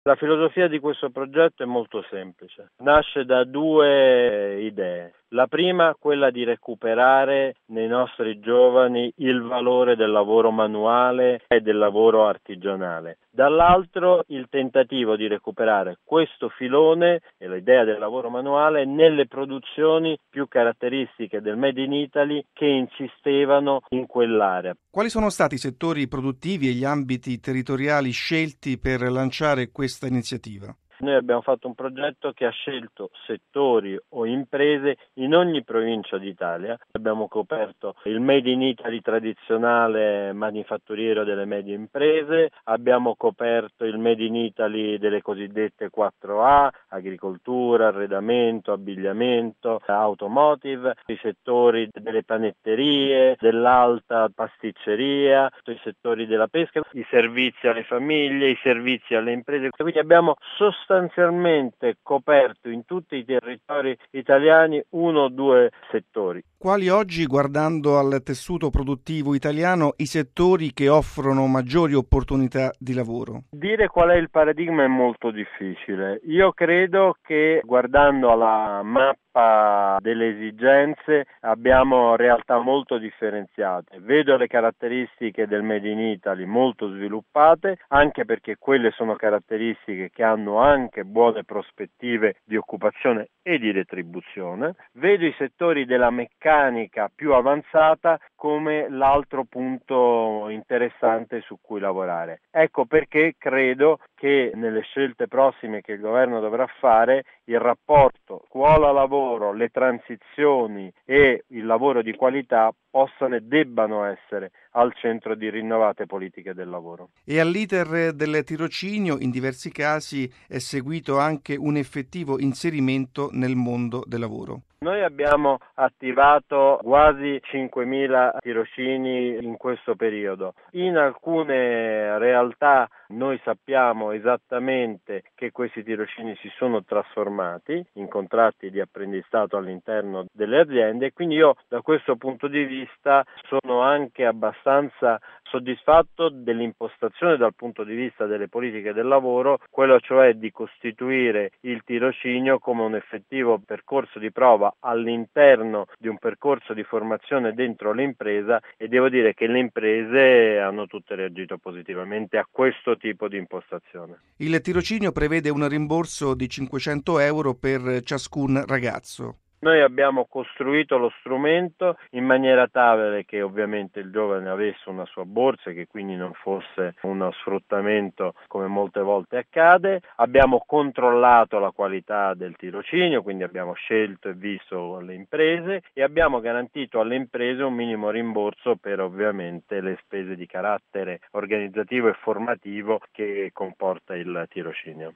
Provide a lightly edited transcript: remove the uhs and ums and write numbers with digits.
La filosofia di questo progetto è molto semplice, nasce da due idee. La prima, quella di recuperare nei nostri giovani il valore del lavoro manuale e del lavoro artigianale. Dall'altro il tentativo di recuperare questo filone e l'idea del lavoro manuale nelle produzioni più caratteristiche del Made in Italy che insistevano in quell'area. Quali sono stati i settori produttivi e gli ambiti territoriali scelti per lanciare questa iniziativa? Noi abbiamo fatto un progetto che ha scelto settori o imprese in ogni provincia d'Italia. Abbiamo coperto il Made in Italy tradizionale manifatturiero delle medie imprese, abbiamo coperto il Made in Italy delle cosiddette 4A, agricoltura, arredamento, abbigliamento, automotive, i settori delle panetterie, dell'alta pasticceria, i settori della pesca, i servizi alle famiglie, i servizi alle imprese. Quindi abbiamo sostanzialmente coperto in tutti i territori italiani uno o due settori. Quali oggi, guardando al tessuto produttivo italiano, i settori che offrono maggiori opportunità di lavoro? Dire qual è il paradigma è molto difficile. Io credo che guardando alla mappa delle esigenze abbiamo realtà molto differenziate. Vedo le caratteristiche del Made in Italy molto sviluppate, anche perché quelle sono caratteristiche che hanno anche buone prospettive di occupazione e di retribuzione. Vedo i settori della meccanica più avanzata come l'altro punto interessante su cui lavorare. Ecco perché credo che nelle scelte prossime che il governo dovrà fare il rapporto scuola-lavoro, le transizioni e il lavoro di qualità possano e debbano essere al centro di rinnovate politiche del lavoro. E all'iter del tirocinio in diversi casi è seguito anche un effettivo inserimento nel mondo del lavoro. Noi abbiamo attivato quasi 5.000 tirocini in questo periodo. In alcune realtà noi sappiamo esattamente che questi tirocini si sono trasformati in contratti di apprendistato all'interno delle aziende e quindi io da questo punto di vista sono anche abbastanza soddisfatto dell'impostazione dal punto di vista delle politiche del lavoro, quello cioè di costituire il tirocinio come un effettivo percorso di prova all'interno di un percorso di formazione dentro l'impresa e devo dire che le imprese hanno tutte reagito positivamente a questo tipo di impostazione. Il tirocinio prevede un rimborso di 500 euro per ciascun ragazzo. Noi abbiamo costruito lo strumento in maniera tale che ovviamente il giovane avesse una sua borsa e che quindi non fosse uno sfruttamento come molte volte accade. Abbiamo controllato la qualità del tirocinio, quindi abbiamo scelto e visto le imprese e abbiamo garantito alle imprese un minimo rimborso per ovviamente le spese di carattere organizzativo e formativo che comporta il tirocinio.